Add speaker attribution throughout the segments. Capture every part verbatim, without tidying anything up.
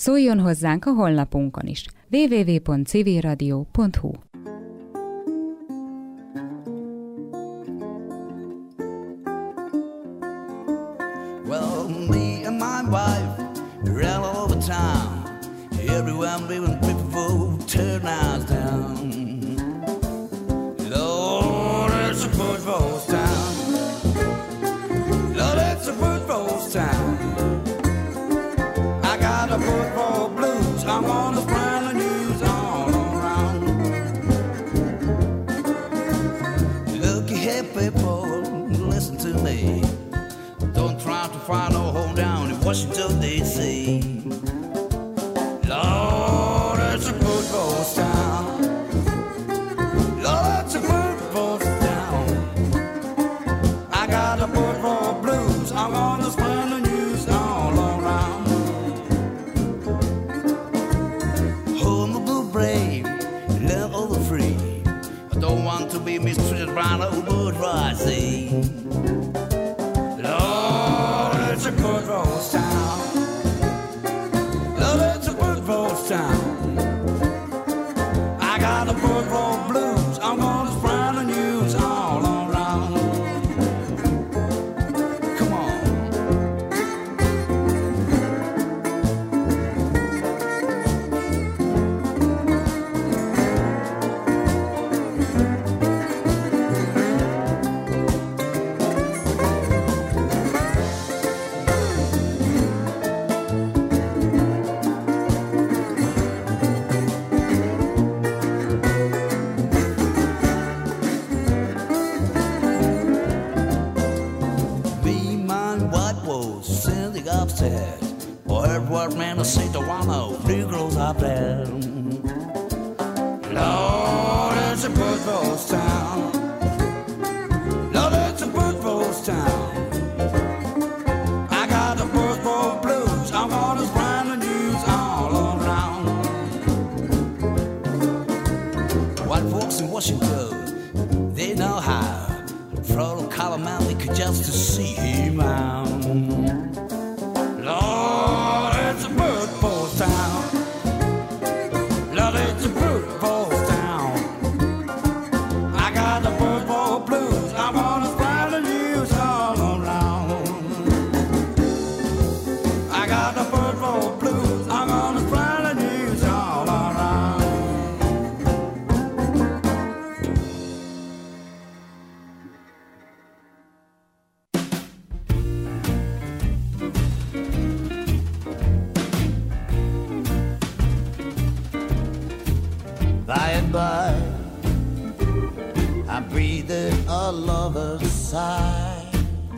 Speaker 1: Szóljon hozzánk a honlapunkon is. double-u double-u double-u pont civil radio pont hu.
Speaker 2: Well, me and my wife ran all over town. Everywhere I'm leaving, people turn us down. Lord, it's a football's town. Lord, it's a football's town. I got a football blues. I'm gonna spread the news all around. Looky here, people, listen to me. Don't try to find a home down in Washington, D C Lord, it's a football town. Lord, it's a football town. I got the football blues. I'm gonna spread the news all around. Home of the brave, love of the free. I don't want to be mistreated by the bourgeoisie. Lord, it's a football town. Lord, it's a football town. I got the football blues. I'm gonna spread the news all around. Come on. Upset, or what man to see the one of Negroes up there. Lord, it's a football town. Lord, it's a football town. I got the football blues. I'm gonna spread the news all around. White folks in Washington, they know how. From a color man, we could just to see him out. Lord, it's a football town. Lord, it's a football town. I got the football blues. I'm gonna spread the news all around. I got the football blues. I'm gonna spread the news all around.
Speaker 3: By and by, I'm breathing a lover's sigh,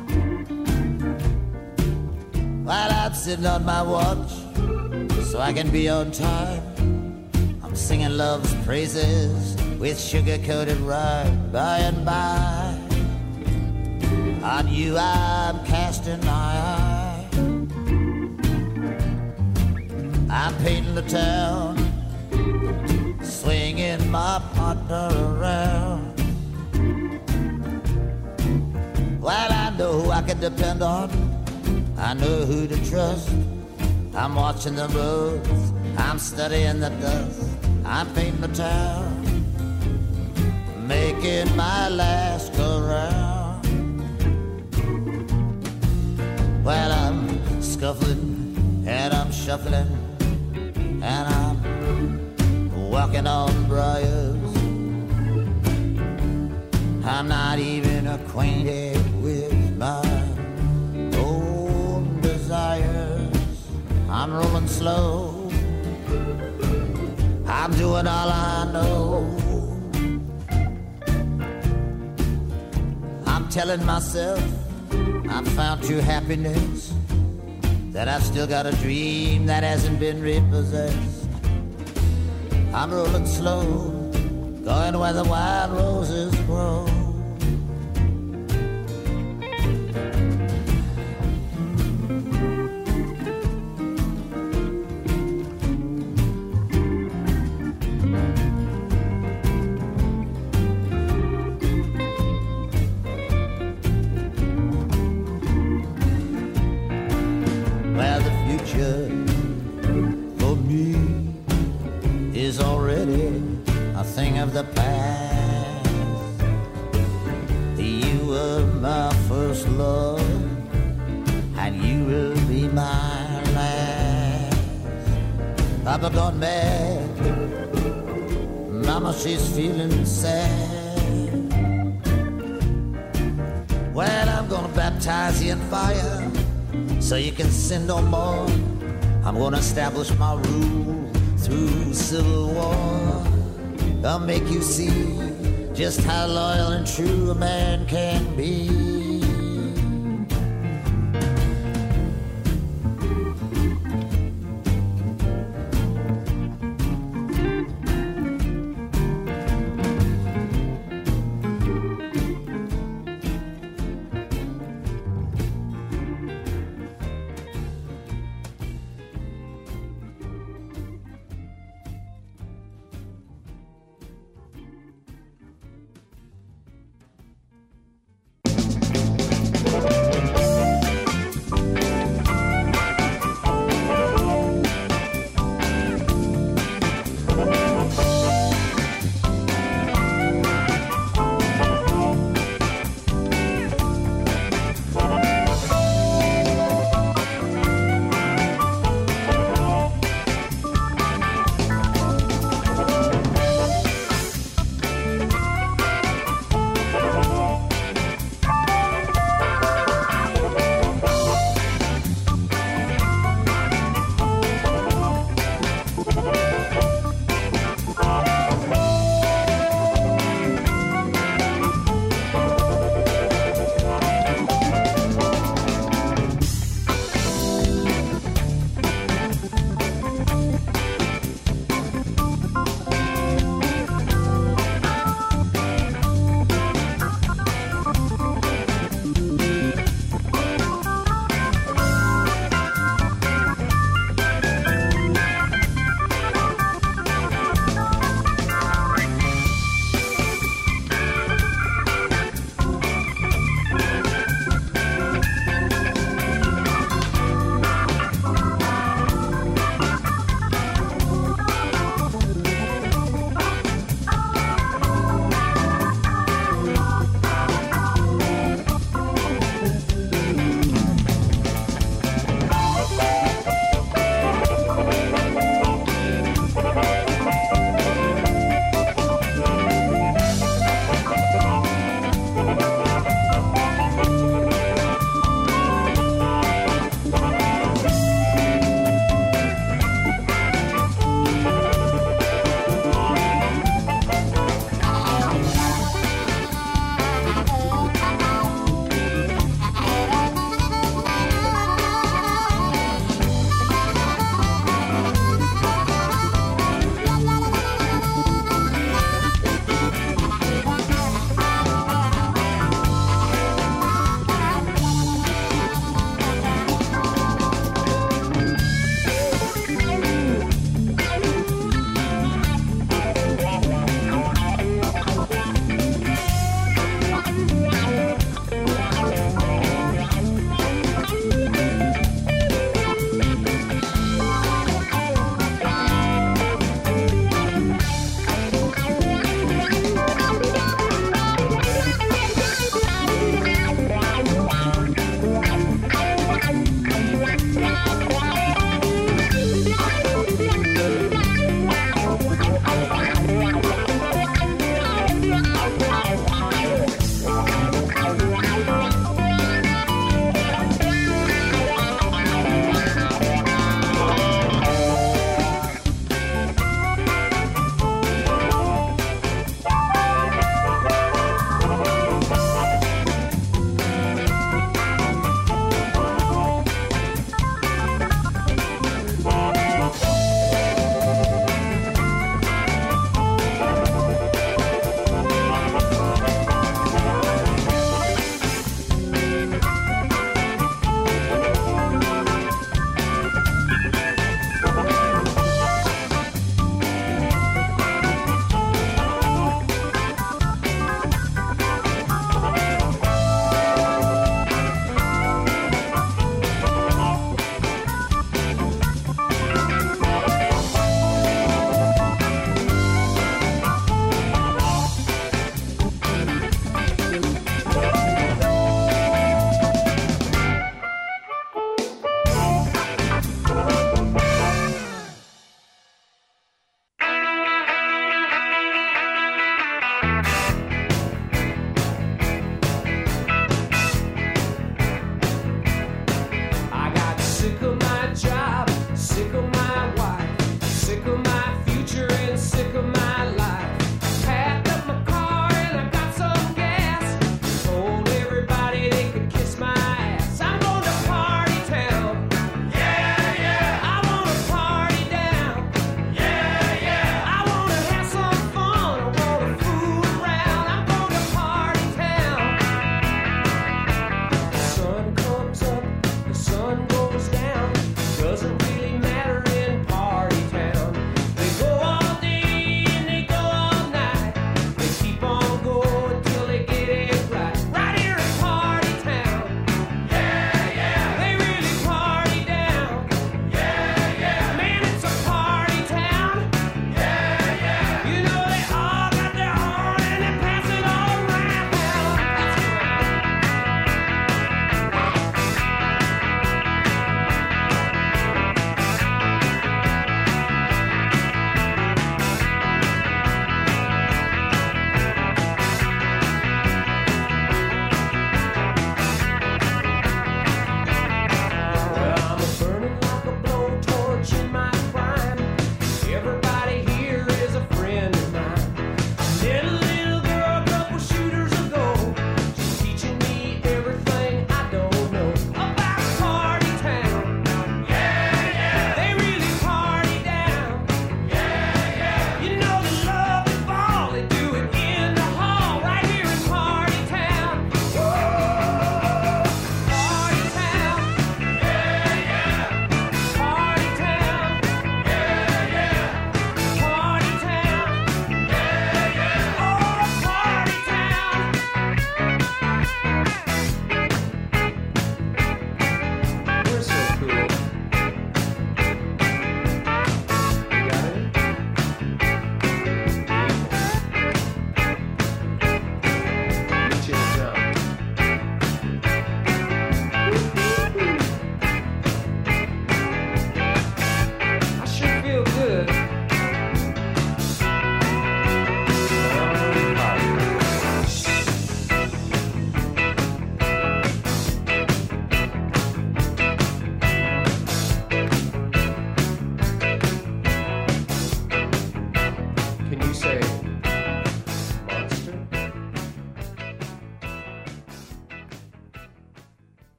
Speaker 3: while I'm sitting on my watch so I can be on time. I'm singing love's praises with sugar-coated rhyme. By and by, on you I'm casting my eye. I'm painting the town, swinging my partner around. Well, I know who I can depend on, I know who to trust. I'm watching the roads, I'm studying the dust. I'm painting the town, making my last go round. Well, I'm scuffling and I'm shuffling and I'm walking on briars. I'm not even acquainted with my own desires. I'm rolling slow, I'm doing all I know. I'm telling myself I've found true happiness, that I've still got a dream that hasn't been repossessed. I'm rolling slow, going where the wild roses grow. the past. You were my first love, and you will be my last. Papa gone mad, Mama, she's feeling sad. Well, I'm gonna baptize you in fire, so you can sin no more. I'm gonna establish my rule through civil war. I'll make you see just how loyal and true a man can be.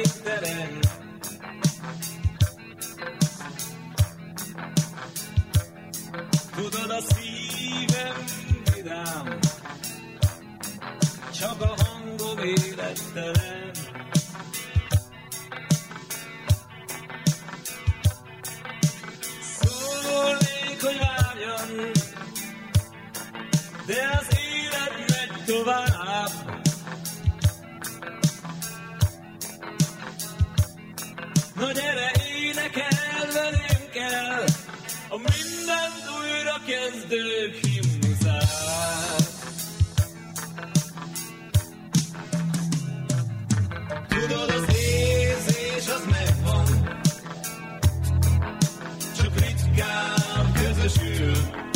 Speaker 4: lénytelen. Tudod, a szívem vidám, csak a hangom élettelen. Szólnék, hogy várjon, de az élet megy tovább. Na gyere, énekel velünk el a mindent újra kezdők himnuszát. Tudod, az érzés az megvan, csak ritkán közösül.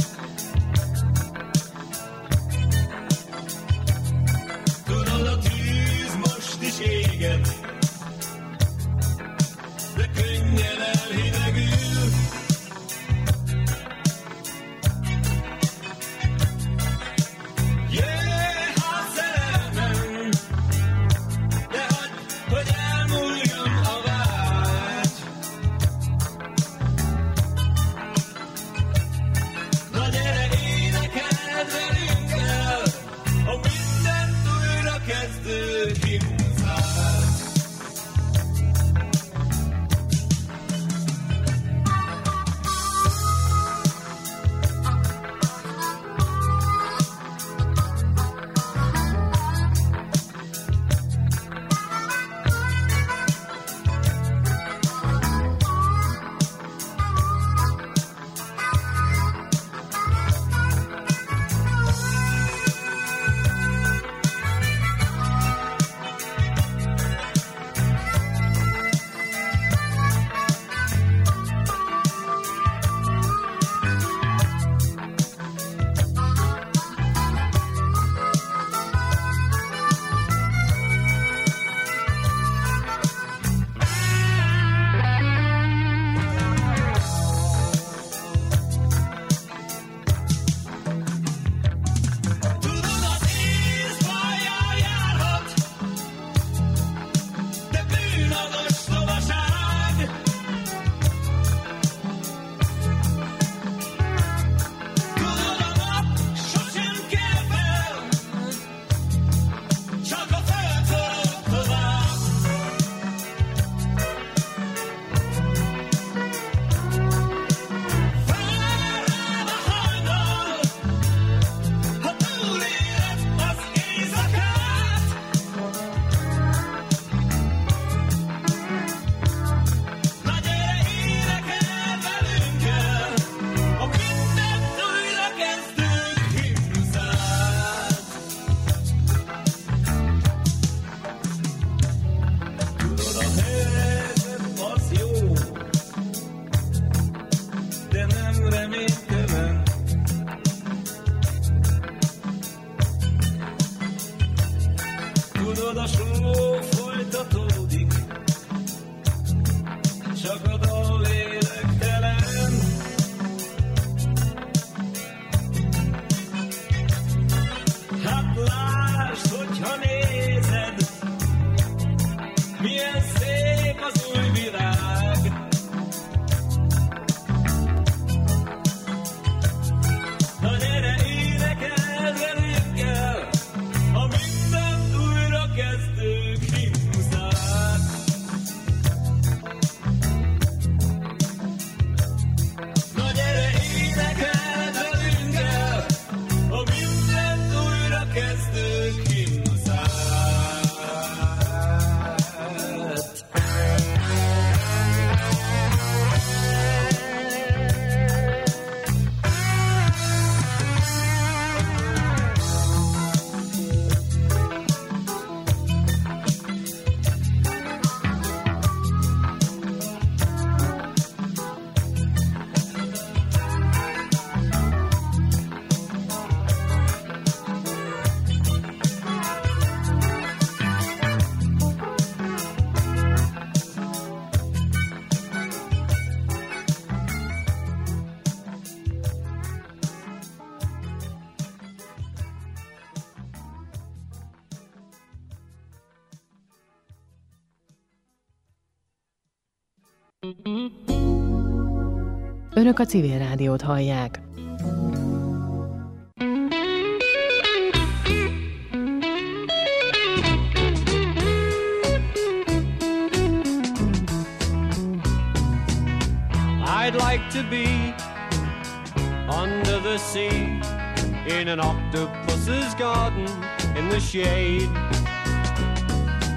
Speaker 4: Tudod, a tűz most is éget, de könnyen elhidegül.
Speaker 5: Önök a Civil Rádiót hallják.
Speaker 6: I'd like to be under the sea in an octopus's garden in the shade.